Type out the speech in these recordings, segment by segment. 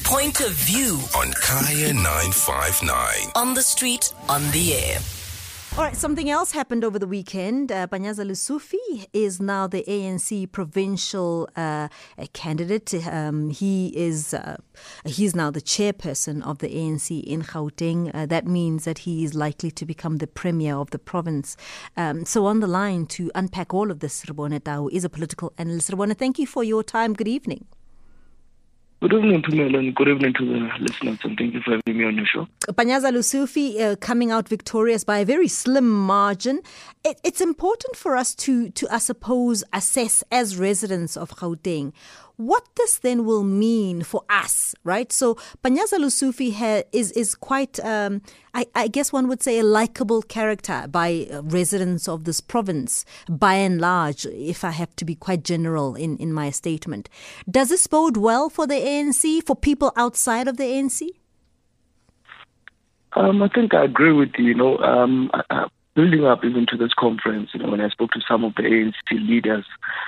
Point of view on Kaya 959. on the street, on the air. All right, something else happened over the weekend. Panyaza Lesufi is now the ANC provincial candidate. He's now the chairperson of the ANC in Gauteng. That means that he is likely to become the premier of the province. So on the line to unpack all of this, Rebone Tau is a political analyst. Rebone, thank you for your time. Good evening. Good evening to Mel and good evening to the listeners, and thank you for having me on your show. Panyaza Lesufi coming out victorious by a very slim margin. It's important for us to I suppose, assess as residents of Gauteng what this then will mean for us, right? So Panyaza Lesufi is quite, I guess one would say, a likable character by residents of this province, by and large, if I have to be quite general in my statement. Does this bode well for the ANC, for people outside of the ANC? I think I agree with you. Building up even to this conference, when I spoke to some of the ANC leaders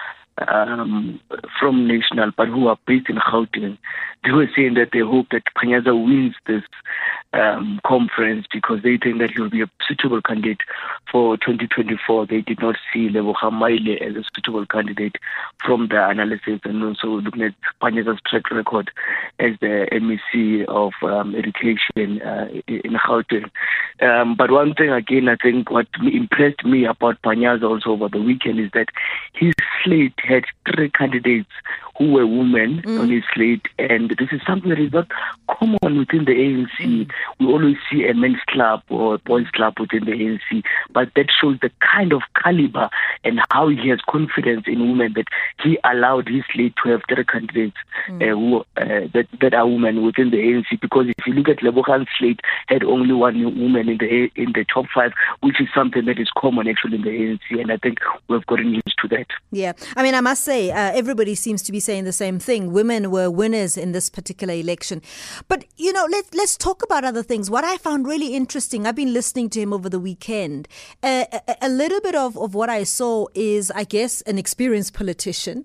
from national, but who are based in Gauteng, they were saying that they hope that Panyaza wins this conference because they think that he will be a suitable candidate for 2024. They did not see Lebogang Maile as a suitable candidate from the analysis, and also looking at Panyaza's track record as the MEC of education in Gauteng. But one thing again, I think what impressed me about Panyaza also over the weekend is that his slate had 3 candidates who were women on his slate, and this is something that is not common within the ANC. We always see a men's club or a boys' club within the ANC, but that shows the kind of caliber and how he has confidence in women that he allowed his slate to have 3 candidates that are women within the ANC. Because if you look at Lebogang's slate, had only 1 woman in the top 5, which is something that is common actually in the ANC, and I think we've gotten used to that. Yeah, I mean, I must say, everybody seems to be saying the same thing. Women were winners in this particular election. But, let's talk about other things. What I found really interesting, I've been listening to him over the weekend. A little bit of what I saw is, I guess, an experienced politician,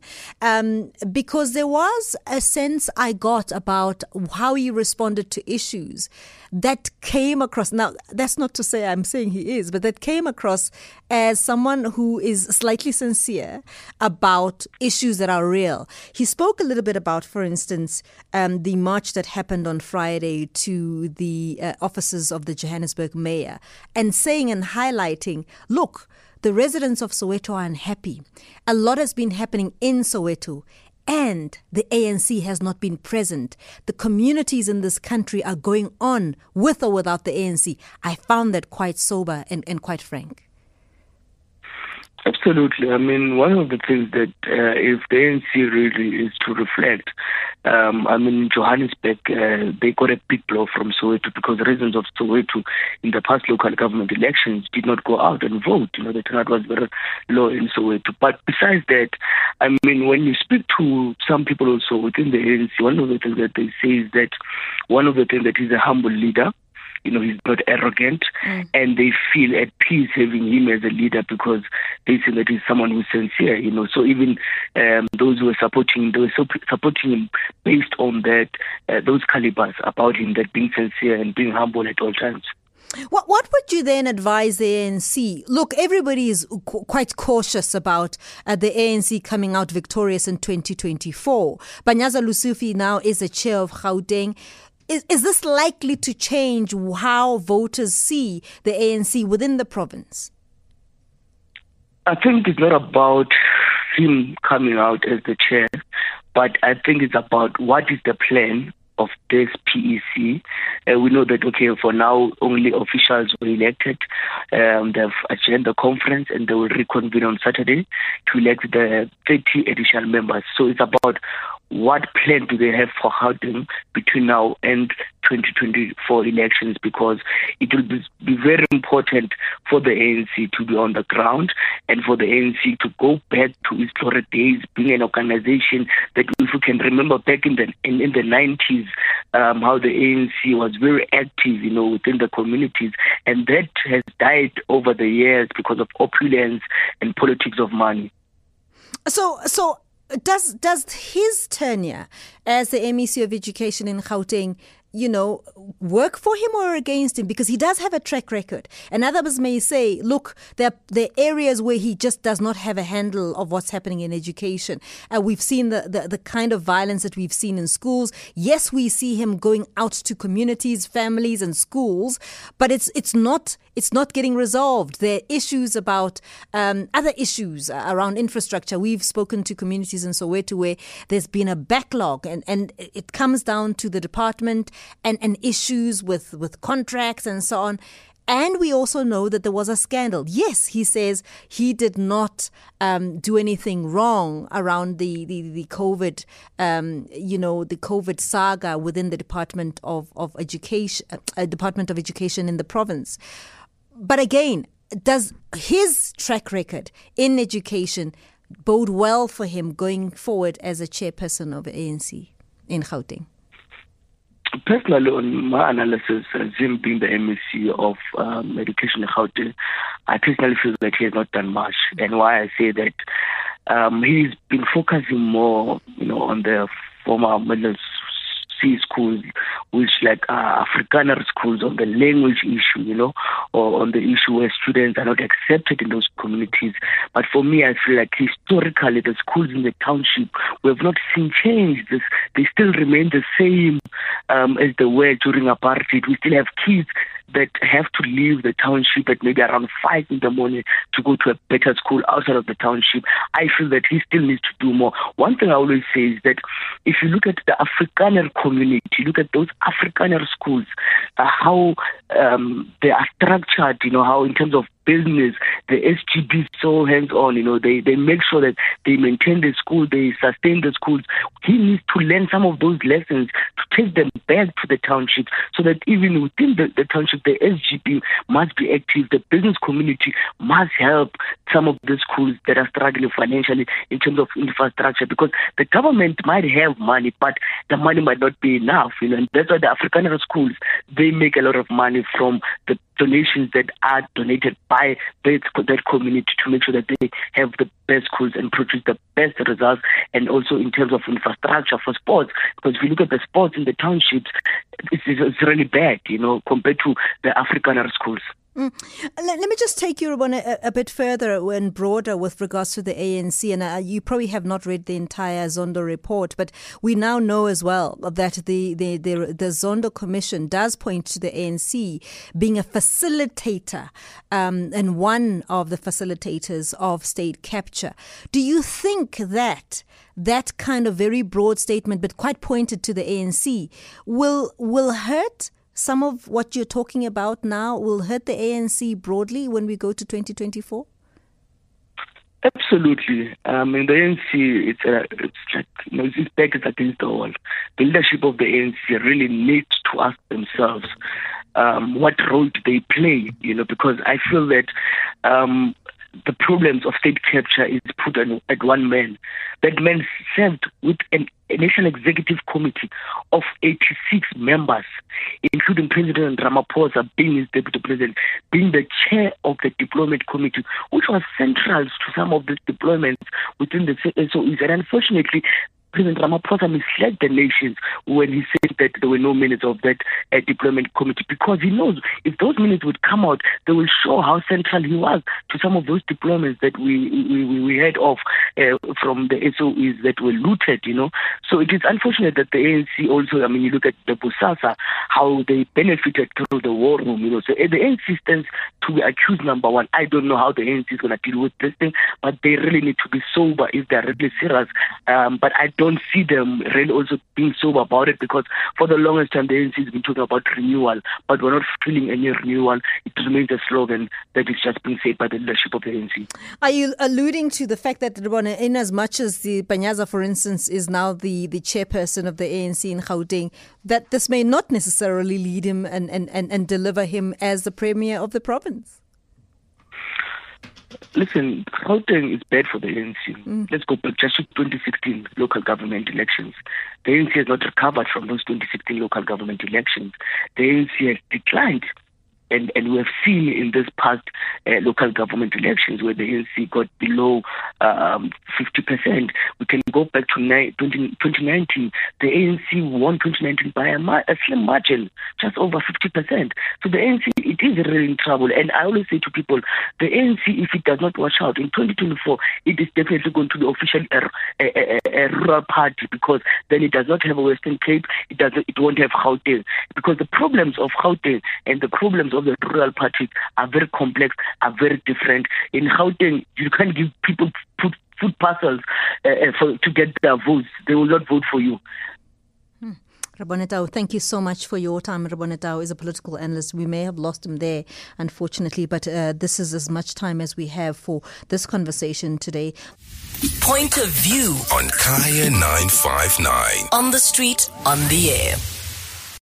because there was a sense I got about how he responded to issues that came across. Now, that's not to say I'm saying he is, but that came across as someone who is slightly sincere about issues that are real. He spoke a little bit about, for instance, the march that happened on Friday to the offices of the Johannesburg mayor, and saying and highlighting, look, the residents of Soweto are unhappy. A lot has been happening in Soweto, and the ANC has not been present. The communities in this country are going on with or without the ANC. I found that quite sober and quite frank. Absolutely. I mean, one of the things that if the ANC really is to reflect, in Johannesburg, they got a big blow from Soweto because the residents of Soweto in the past local government elections did not go out and vote. The turnout was very low in Soweto. But besides that, when you speak to some people also within the ANC, one of the things that they say is that one of the things that he's a humble leader. He's not arrogant, and they feel at peace having him as a leader because they see that he's someone who's sincere, So even those who were supporting him, they were supporting him based on that, those calibers about him, that being sincere and being humble at all times. What would you then advise the ANC? Look, everybody is quite cautious about the ANC coming out victorious in 2024. Panyaza Lesufi now is the chair of Gauteng. Is this likely to change how voters see the ANC within the province? I think it's not about him coming out as the chair, but I think it's about what is the plan of this PEC. We know that, for now, only officials were elected. They have adjourned the conference and they will reconvene on Saturday to elect the 30 additional members. So it's about what plan do they have for Gauteng between now and 2024 elections, because it will be very important for the ANC to be on the ground and for the ANC to go back to its glory days, being an organization that, if you can remember back in the 90s, how the ANC was very active, within the communities, and that has died over the years because of opulence and politics of money. So does his tenure as the MEC of Education in Gauteng, work for him or against him? Because he does have a track record. And others may say, look, there are areas where he just does not have a handle of what's happening in education. We've seen the kind of violence that we've seen in schools. Yes, we see him going out to communities, families and schools, but it's not getting resolved. There are issues about other issues around infrastructure. We've spoken to communities in Soweto where there's been a backlog and it comes down to the department and issues with contracts and so on. And we also know that there was a scandal. Yes, he says he did not do anything wrong around the COVID, the COVID saga within the Department of Education, Department of Education in the province. But again, does his track record in education bode well for him going forward as a chairperson of ANC in Gauteng? Personally, on my analysis, him being the MEC of Education in Gauteng, I personally feel that he has not done much. And why I say that, he's been focusing more, on the former middle C schools, which like Afrikaner schools, on the language issue, or on the issue where students are not accepted in those communities. But for me, I feel like historically the schools in the township, we have not seen change. They still remain the same as they were during apartheid. We still have kids that have to leave the township at maybe around 5 in the morning to go to a better school outside of the township. I feel that he still needs to do more. One thing I always say is that if you look at the Afrikaner community, look at those Afrikaner schools, how they are structured, how in terms of business, the SGB is so hands-on, they make sure that they maintain the school, they sustain the schools. He needs to learn some of those lessons to take them back to the township so that even within the township, the SGB must be active. The business community must help some of the schools that are struggling financially in terms of infrastructure, because the government might have money, but the money might not be enough, and that's why the Afrikaner schools, they make a lot of money from the donations that are donated by that community to make sure that they have the best schools and produce the best results, and also in terms of infrastructure for sports, because if you look at the sports in the townships, it's really bad, compared to the Afrikaner schools. Let me just take you one a bit further and broader with regards to the ANC. And you probably have not read the entire Zondo report, but we now know as well that the Zondo Commission does point to the ANC being a facilitator and one of the facilitators of state capture. Do you think that kind of very broad statement, but quite pointed to the ANC, will hurt some of what you're talking about now, will hurt the ANC broadly when we go to 2024? Absolutely. In the ANC, it's like, it's back against the wall. The leadership of the ANC really needs to ask themselves what role do they play, because I feel that the problems of state capture is put at one man. That man served with a National Executive Committee of 86 members, including President Ramaphosa being his deputy president, being the chair of the deployment committee, which was central to some of these deployments within the SOEs. And unfortunately, President Ramaphosa misled the nations when he said that there were no minutes of that deployment committee, because he knows if those minutes would come out, they will show how central he was to some of those deployments that we heard of from the SOEs that were looted, So it is unfortunate that the ANC also, you look at the Bosasa, how they benefited through the war room, So the ANC stands to be accused, number one. I don't know how the ANC is going to deal with this thing, but they really need to be sober if they're really serious. But I don't see them really also being sober about it, because for the longest time the ANC has been talking about renewal, but we're not feeling any renewal. It remains a slogan that is just being said by the leadership of the ANC. Are you alluding to the fact that in as much as the Panyaza, for instance, is now the chairperson of the ANC in Gauteng, that this may not necessarily lead him and deliver him as the premier of the province? Listen, Gauteng is bad for the ANC. Let's go back just to 2016 local government elections. The ANC has not recovered from those 2016 local government elections. The ANC has declined and we have seen in this past local government elections where the ANC got below 50%. We can go back to 2019. The ANC won 2019 by a slim margin, just over 50%. So the ANC, it is really in trouble. And I always say to people, the ANC, if it does not watch out, in 2024, it is definitely going to be officially a rural party, because then it does not have a Western Cape, it won't have Gauteng. Because the problems of Gauteng and the problems of the rural parties are very complex, are very different. In Gauteng, you can't give people food parcels to get their votes. They will not vote for you. Rebonetau, thank you so much for your time. Rebonetau is a political analyst. We may have lost him there, unfortunately, but this is as much time as we have for this conversation today. Point of view on Kaya 959. On the street, on the air.